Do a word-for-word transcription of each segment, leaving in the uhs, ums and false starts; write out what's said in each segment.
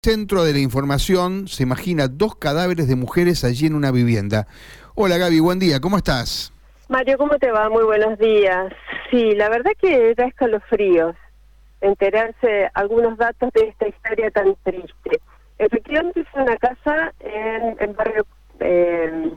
Centro de la información se imagina dos cadáveres de mujeres allí en una vivienda. Hola Gaby, buen día, ¿cómo estás? Mario, ¿cómo te va? Muy buenos días. Sí, la verdad que da escalofríos enterarse algunos datos de esta historia tan triste. Efectivamente es una casa en el barrio... Eh,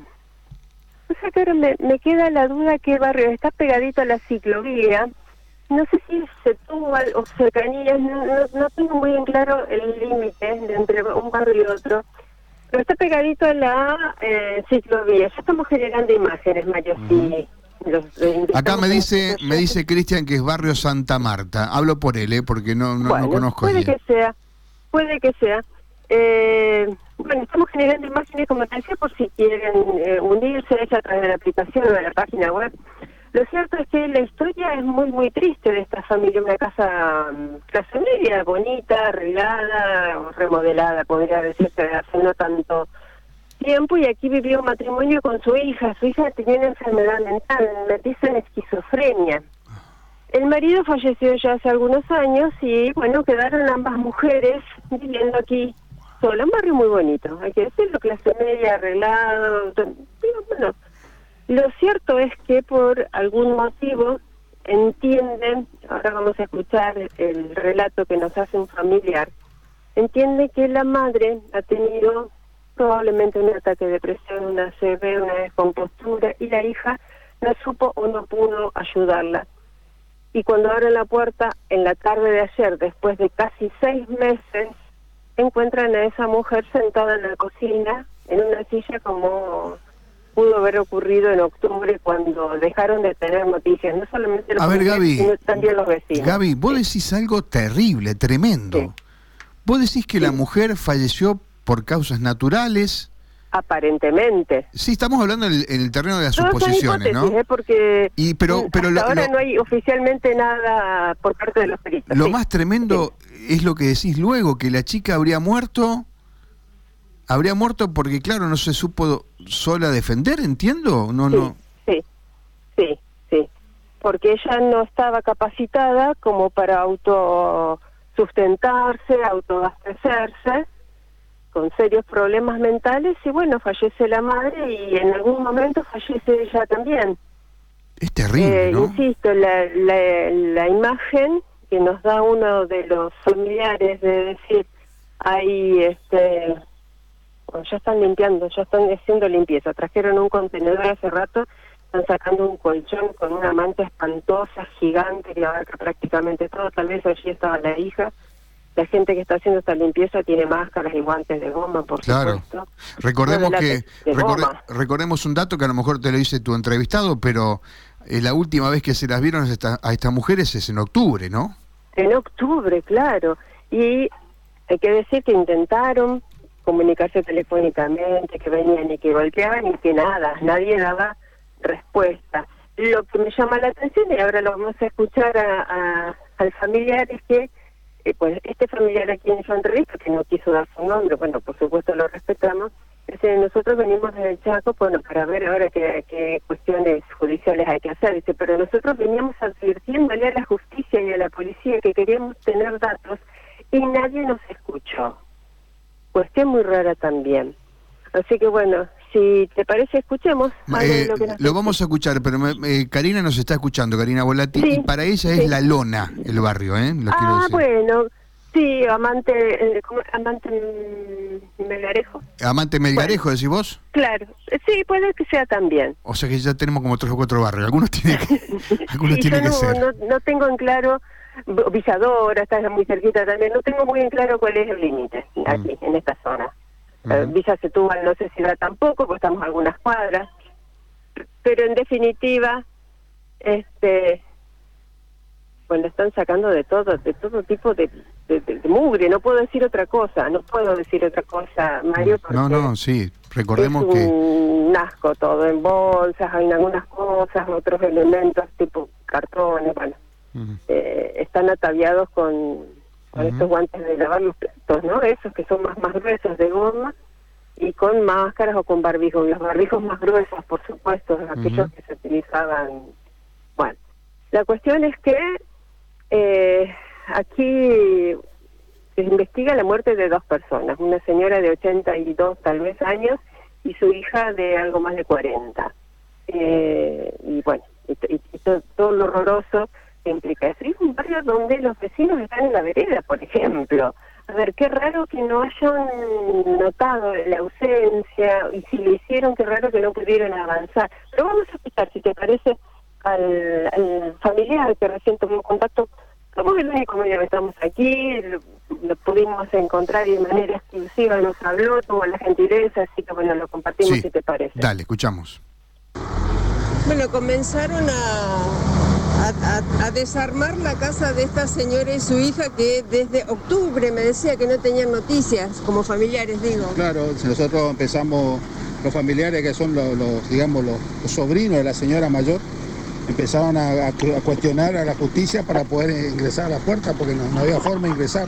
o sea que ahora me, me queda la duda qué barrio, está pegadito a la ciclovía. No sé si Setúbal o cercanías, no, no, no tengo muy en claro el límite entre un barrio y otro, pero está pegadito a la eh, ciclovía. Ya estamos generando imágenes, Mario. Uh-huh. Sí, los, eh, Acá me dice me dice Cristian que es barrio Santa Marta. Hablo por él, ¿eh? Porque no, no, bueno, no conozco puede bien. que sea, puede que sea. Eh, bueno, estamos generando imágenes, como te decía, por si quieren eh, unirse a través de la aplicación o de la página web. Lo cierto es que la historia es muy, muy triste de esta familia, una casa clase media, bonita, arreglada, o remodelada, podría decirse, hace no tanto tiempo, y aquí vivió un matrimonio con su hija. Su hija tenía una enfermedad mental, me dicen esquizofrenia. El marido falleció ya hace algunos años y, bueno, quedaron ambas mujeres viviendo aquí solas, un barrio muy bonito, hay que decirlo, clase media, arreglado, bueno. Lo cierto es que por algún motivo entienden, ahora vamos a escuchar el relato que nos hace un familiar, entiende que la madre ha tenido probablemente un ataque de depresión, una C B, una descompostura, y la hija no supo o no pudo ayudarla. Y cuando abren la puerta, en la tarde de ayer, después de casi seis meses, encuentran a esa mujer sentada en la cocina, en una silla como pudo haber ocurrido en octubre cuando dejaron de tener noticias, no solamente los a ver, Gaby, sino también los vecinos. Gaby, vos decís algo terrible, tremendo. Sí. Vos decís que sí. La mujer falleció por causas naturales. Aparentemente. Sí, estamos hablando en el, en el terreno de las Todas suposiciones, hipótesis, ¿no? ¿eh? Porque y, pero, pero hasta lo, ahora lo, no hay oficialmente nada por parte de los peritos. Lo sí. más tremendo sí. es lo que decís luego, que la chica habría muerto... Habría muerto porque, claro, no se supo sola defender, ¿entiendo? No, sí, no. Sí, sí, sí. Porque ella no estaba capacitada como para autosustentarse, autoabastecerse, con serios problemas mentales, y bueno, fallece la madre y en algún momento fallece ella también. Es terrible, eh, ¿no? Insisto, la, la, la imagen que nos da uno de los familiares de decir, hay este... Bueno, ya están limpiando, ya están haciendo limpieza. Trajeron un contenedor hace rato, están sacando un colchón con una manta espantosa, gigante, que abarca prácticamente todo. Tal vez allí estaba la hija. La gente que está haciendo esta limpieza tiene máscaras y guantes de goma, por claro. supuesto. Recordemos no, que recorde, recordemos un dato que a lo mejor te lo dice tu entrevistado, pero eh, la última vez que se las vieron a, esta, a estas mujeres es en octubre, ¿no? En octubre, claro. Y hay que decir que intentaron comunicarse telefónicamente, que venían y que golpeaban y que nada, nadie daba respuesta. Lo que me llama la atención, y ahora lo vamos a escuchar a, a, al familiar, es que eh, pues este familiar a quien yo entrevisto, que no quiso dar su nombre, bueno, por supuesto lo respetamos, dice, nosotros venimos desde el Chaco, bueno, para ver ahora qué, qué cuestiones judiciales hay que hacer, dice, pero nosotros veníamos advirtiéndole a la justicia y a la policía que queríamos tener datos y nadie nos escuchó. Cuestión muy rara también. Así que bueno, si te parece, escuchemos algo eh, de lo que nos Lo vamos a escuchar, pero me, eh, Karina nos está escuchando, Karina Volati, sí, y para ella sí. es La Lona el barrio, ¿eh? Lo ah, quiero decir. bueno, sí, Amante, eh, ¿cómo? Amante Melgarejo. ¿Amante Melgarejo, bueno, decís vos? Claro, sí, puede que sea también. O sea que ya tenemos como tres o cuatro barrios, algunos tienen que, algunos sí, tienen yo que no, ser. No, no tengo en claro... Villadora, está muy cerquita también, no tengo muy en claro cuál es el límite aquí, mm. en esta zona. Uh -huh. uh, Villa Setúbal no sé si da tampoco, porque estamos a algunas cuadras, pero en definitiva, este, bueno, están sacando de todo, de todo tipo de, de, de, de mugre, no puedo decir otra cosa, no puedo decir otra cosa, Mario, porque no, no, sí, recordemos es que... un asco todo, en bolsas, hay algunas cosas, otros elementos tipo cartones, bueno. Uh-huh. eh, están ataviados con, con uh-huh. estos guantes de lavar los platos, ¿no? Esos que son más, más gruesos de goma y con máscaras o con barbijos. Los barbijos más gruesos, por supuesto, aquellos uh-huh. que se utilizaban. Bueno, la cuestión es que eh, aquí se investiga la muerte de dos personas, una señora de ochenta y dos tal vez años y su hija de algo más de cuarenta. Eh, y bueno, y, y, y todo, todo lo horroroso que implica eso. Y es un barrio donde los vecinos están en la vereda, por ejemplo. A ver, qué raro que no hayan notado la ausencia, y si lo hicieron, qué raro que no pudieron avanzar. Pero vamos a escuchar, si te parece, al, al familiar que recién tomó contacto. Somos el único medio que estamos aquí, lo, lo pudimos encontrar y de manera exclusiva nos habló, tuvo la gentileza, así que bueno, lo compartimos, sí, si te parece. Dale, escuchamos. Bueno, comenzaron a, a, a, a desarmar la casa de esta señora y su hija, que desde octubre me decía que no tenían noticias, como familiares, digo. Claro, nosotros empezamos, los familiares que son los, los digamos, los, los sobrinos de la señora mayor, empezaron a, a, a cuestionar a la justicia para poder ingresar a la puerta, porque no, no había forma de ingresar.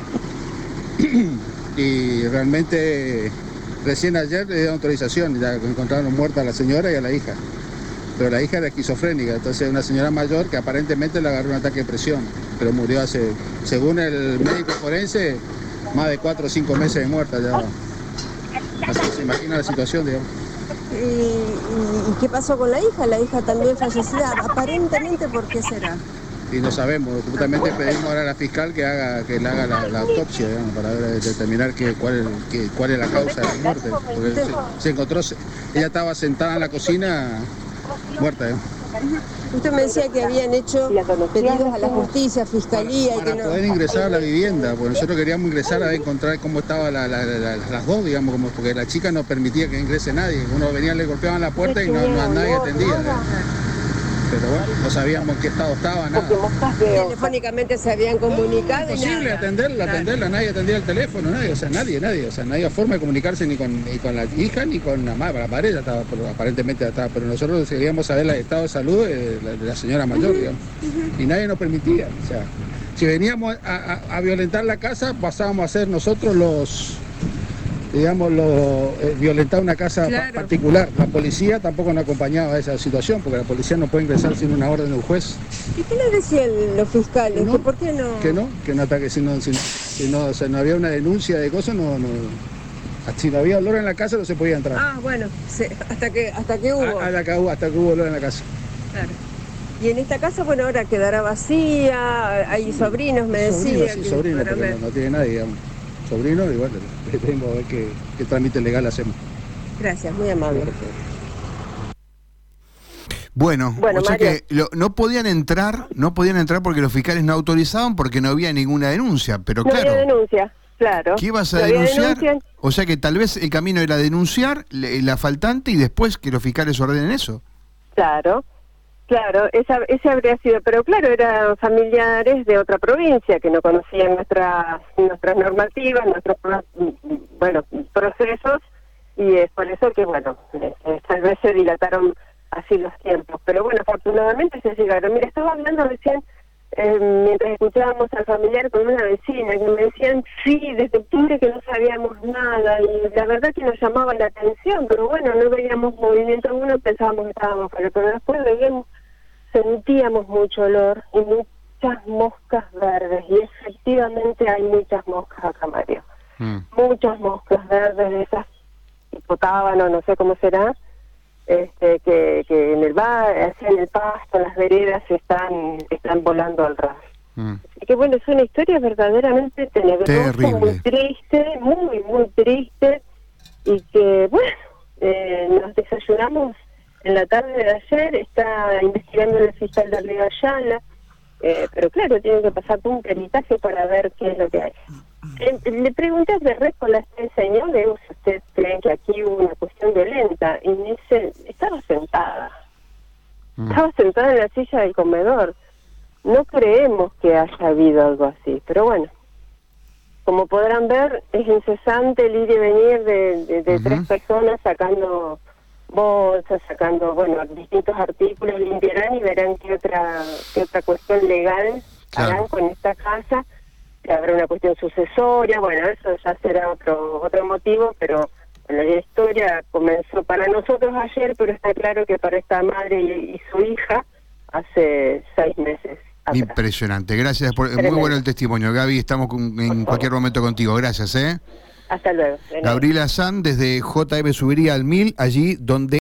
Y realmente recién ayer le dieron autorización, ya encontraron muerta a la señora y a la hija. Pero la hija era esquizofrénica, entonces una señora mayor que aparentemente le agarró un ataque de presión, pero murió hace, según el médico forense, más de cuatro o cinco meses de muerta ya. Así se imagina la situación, digamos. ¿Y, y, y qué pasó con la hija? La hija también fallecida, aparentemente, ¿por qué será? Y no sabemos, justamente pedimos ahora a la fiscal que haga que le haga la, la autopsia, digamos, para ver, determinar que, cuál, que, cuál es la causa de la muerte. Porque se, se encontró, ella estaba sentada en la cocina muerta, digamos. Usted me decía que habían hecho pedidos a la justicia, fiscalía, para, para y que no... poder ingresar a la vivienda, porque nosotros queríamos ingresar a encontrar cómo estaban la, la, la, la, las dos, digamos, como, porque la chica no permitía que ingrese nadie. Uno venía, le golpeaban la puerta y no, no nadie atendía. Pero bueno, no sabíamos en qué estado estaba, nada. Telefónicamente se habían comunicado. Imposible atenderla, atenderla, nadie atendía el teléfono, nadie, o sea, nadie, nadie, o sea, nadie había forma de comunicarse ni con, ni con la hija ni con la madre, la madre ya estaba, pero aparentemente ya estaba, pero nosotros queríamos saber el estado de salud de la, de la señora mayor, digamos, y nadie nos permitía, o sea, si veníamos a, a, a violentar la casa, pasábamos a ser nosotros los... digamos, lo, eh, violentar una casa claro. pa particular. La policía tampoco nos acompañaba a esa situación, porque la policía no puede ingresar sin una orden de un juez. ¿Y qué les decían los fiscales? No, ¿Que ¿Por qué no? Que no, que no ataque, si no, si, si no, o sea, no había una denuncia de cosas, no, no, si no había olor en la casa no se podía entrar. Ah, bueno, sí, hasta que hasta que hubo. A, hasta, que hubo hasta que hubo olor en la casa. Claro. Y en esta casa, bueno, ahora quedará vacía, hay sobrinos, me decía. Sobrinos, sí, sobrinos, porque no, no tiene nadie, digamos. Sobrino, igual, tenemos a ver qué, qué trámite legal hacemos. Gracias, muy amable. Bueno, bueno, o sea Mario. que lo, no podían entrar, no podían entrar porque los fiscales no autorizaban porque no había ninguna denuncia, pero no claro. había denuncia, claro. ¿Qué ibas a no denunciar? Denuncia. O sea que tal vez el camino era denunciar la faltante y después que los fiscales ordenen eso. Claro. Claro, esa, ese habría sido, pero claro, eran familiares de otra provincia que no conocían nuestras nuestras normativas, nuestros bueno procesos, y es por eso que, bueno, tal vez se dilataron así los tiempos. Pero bueno, afortunadamente se llegaron. Mira, estaba hablando recién, eh, mientras escuchábamos al familiar, con una vecina que me decían, sí, desde octubre que no sabíamos nada, y la verdad que nos llamaba la atención, pero bueno, no veíamos movimiento alguno, pensábamos que estábamos fuera, pero después veíamos, sentíamos mucho olor y muchas moscas verdes, y efectivamente hay muchas moscas acá, Mario. Mm. Muchas moscas verdes de esas hipotábano, no sé cómo será, este, que, que en el bar, hacia en el pasto, en las veredas están están volando al ras. Mm. Así que bueno, es una historia verdaderamente tenebrosa, terrible, muy triste, muy, muy triste, y que bueno, eh, nos desayunamos en la tarde de ayer, está investigando el fiscal de Río Ayala, eh, pero claro, tiene que pasar por un peritaje para ver qué es lo que hay. Eh, le pregunté a Berrécola, este señor, le digo, si ustedes creen que aquí hubo una cuestión violenta, y me dice, estaba sentada, mm. estaba sentada en la silla del comedor, no creemos que haya habido algo así, pero bueno, como podrán ver, es incesante el ir y venir de, de, de uh-huh. tres personas sacando bolsas, sacando, bueno, distintos artículos, limpiarán y verán qué otra qué otra cuestión legal claro. harán con esta casa, que habrá una cuestión sucesoria, bueno, eso ya será otro otro motivo, pero bueno, la historia comenzó para nosotros ayer, pero está claro que para esta madre y, y su hija hace seis meses atrás. Impresionante. Gracias por... Tremendo. Muy bueno el testimonio, Gaby. Estamos con, en cualquier momento contigo. Gracias, ¿eh? Hasta luego. De nada. Gabriela San, desde J M Subiría al Mil, allí donde